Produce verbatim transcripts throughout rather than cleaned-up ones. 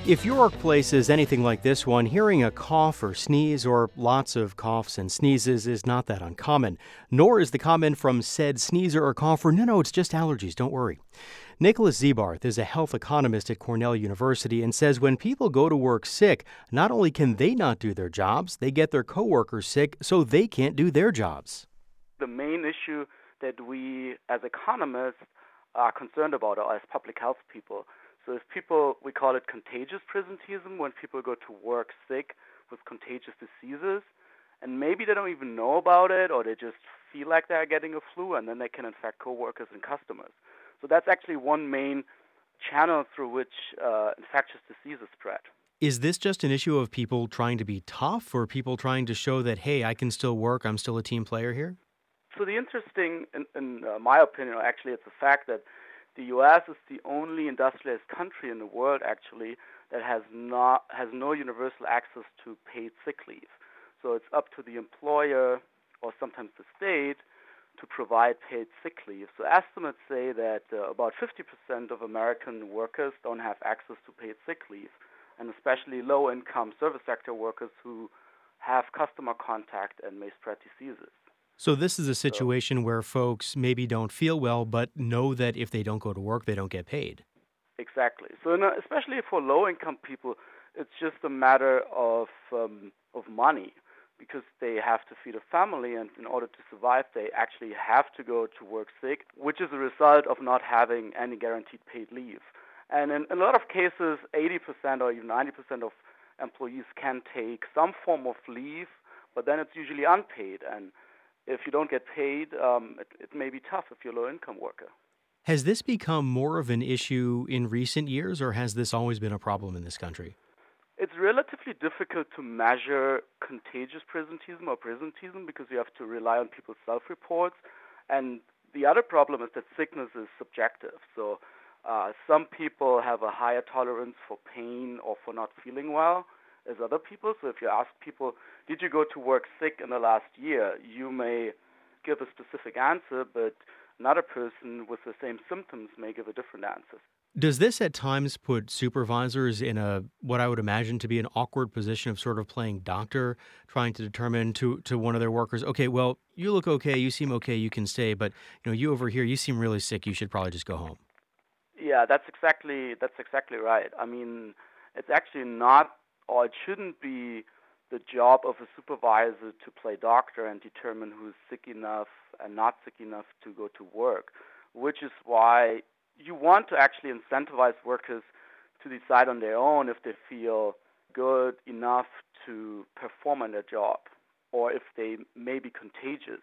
If your workplace is anything like this one, hearing a cough or sneeze or lots of coughs and sneezes is not that uncommon, nor is the comment from said sneezer or cougher, no, no, it's just allergies, don't worry. Nicholas Zebarth is a health economist at Cornell University and says when people go to work sick, not only can they not do their jobs, they get their coworkers sick so they can't do their jobs. The main issue that we as economists are concerned about or as public health people. So if people, we call it contagious presenteeism, when people go to work sick with contagious diseases, and maybe they don't even know about it, or they just feel like they're getting a flu, and then they can infect coworkers and customers. So that's actually one main channel through which uh, infectious diseases spread. Is this just an issue of people trying to be tough, or people trying to show that, hey, I can still work, I'm still a team player here? So the interesting, in, in uh, my opinion, or actually it's the fact that the U S is the only industrialized country in the world, actually, that has not has no universal access to paid sick leave. So it's up to the employer or sometimes the state to provide paid sick leave. So estimates say that uh, about fifty percent of American workers don't have access to paid sick leave, and especially low-income service sector workers who have customer contact and may spread diseases. So this is a situation where folks maybe don't feel well, but know that if they don't go to work, they don't get paid. Exactly. So in a, especially for low-income people, it's just a matter of um, of money, because they have to feed a family, and in order to survive, they actually have to go to work sick, which is a result of not having any guaranteed paid leave. And in, in a lot of cases, eighty percent or even ninety percent of employees can take some form of leave, but then it's usually unpaid. And if you don't get paid, um, it, it may be tough if you're a low-income worker. Has this become more of an issue in recent years, or has this always been a problem in this country? It's relatively difficult to measure contagious presenteeism or presenteeism because you have to rely on people's self-reports. And the other problem is that sickness is subjective. So uh, some people have a higher tolerance for pain or for not feeling well as other people. So if you ask people, did you go to work sick in the last year, you may give a specific answer, but another person with the same symptoms may give a different answer. Does this at times put supervisors in a what I would imagine to be an awkward position of sort of playing doctor, trying to determine to, to one of their workers, okay, well, you look okay, you seem okay, you can stay, but you know, you over here, you seem really sick, you should probably just go home. Yeah, that's exactly that's exactly right. I mean, it's actually not, or it shouldn't be the job of a supervisor to play doctor and determine who's sick enough and not sick enough to go to work, which is why you want to actually incentivize workers to decide on their own if they feel good enough to perform on their job, or if they may be contagious,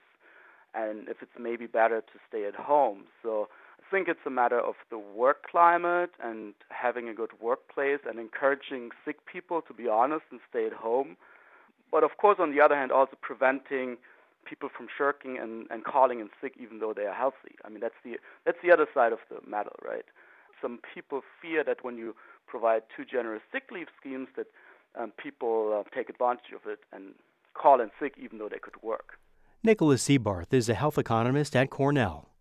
and if it's maybe better to stay at home. So I think it's a matter of the work climate and having a good workplace and encouraging sick people to be honest and stay at home. But of course, on the other hand, also preventing people from shirking and, and calling in sick even though they are healthy. I mean, that's the that's the other side of the medal, right? Some people fear that when you provide too generous sick leave schemes that um, people uh, take advantage of it and call in sick even though they could work. Nicholas Zebarth is a health economist at Cornell.